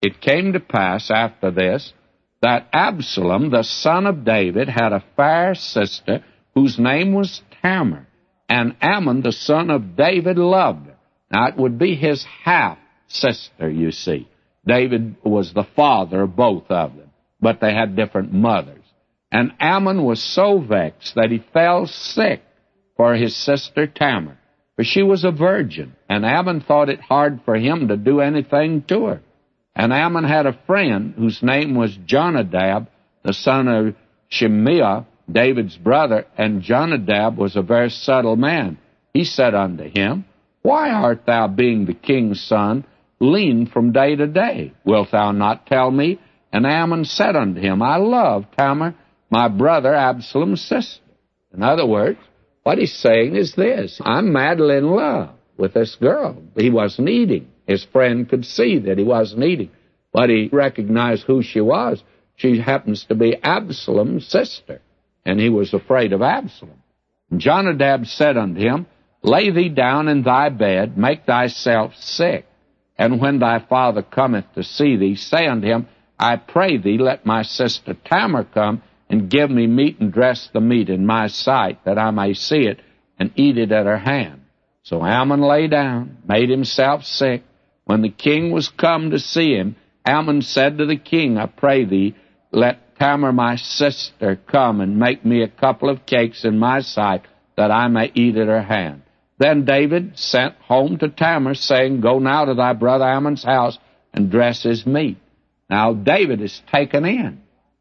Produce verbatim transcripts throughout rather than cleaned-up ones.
it came to pass after this that Absalom, the son of David, had a fair sister whose name was Tamar, and Ammon, the son of David, loved her. Now, it would be his half-sister, you see. David was the father of both of them, but they had different mothers. And Ammon was so vexed that he fell sick for his sister Tamar, for she was a virgin, and Ammon thought it hard for him to do anything to her. And Ammon had a friend whose name was Jonadab, the son of Shimeah, David's brother, and Jonadab was a very subtle man. He said unto him, Why art thou, being the king's son, lean from day to day? Wilt thou not tell me? And Ammon said unto him, I love Tamar, my brother Absalom's sister. In other words, what he's saying is this: I'm madly in love with this girl. He wasn't eating. His friend could see that he wasn't eating, but he recognized who she was. She happens to be Absalom's sister, and he was afraid of Absalom. And Jonadab said unto him, Lay thee down in thy bed, make thyself sick, and when thy father cometh to see thee, say unto him, I pray thee, let my sister Tamar come, and give me meat and dress the meat in my sight, that I may see it, and eat it at her hand. So Ammon lay down, made himself sick. When the king was come to see him, Ammon said to the king, I pray thee, let Tamar my sister come and make me a couple of cakes in my sight, that I may eat at her hand. Then David sent home to Tamar, saying, Go now to thy brother Ammon's house, and dress his meat. Now David is taken in,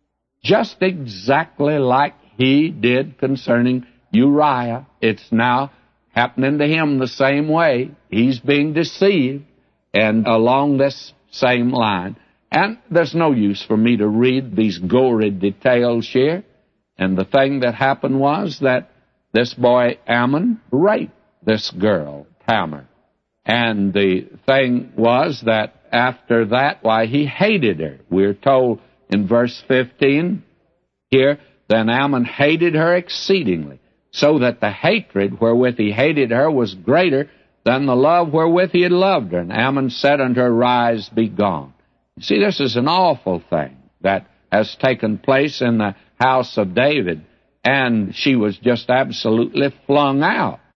just exactly like he did concerning Uriah. It's now happening to him the same way. He's being deceived, and along this same line. And there's no use for me to read these gory details here. And the thing that happened was that this boy Ammon raped this girl, Tamar. And the thing was that after that, why, he hated her. We're told in verse fifteen here, Then Ammon hated her exceedingly, so that the hatred wherewith he hated her was greater than the love wherewith he had loved her. And Ammon said unto her, Rise, be gone. You see, this is an awful thing that has taken place in the house of David, and she was just absolutely flung out.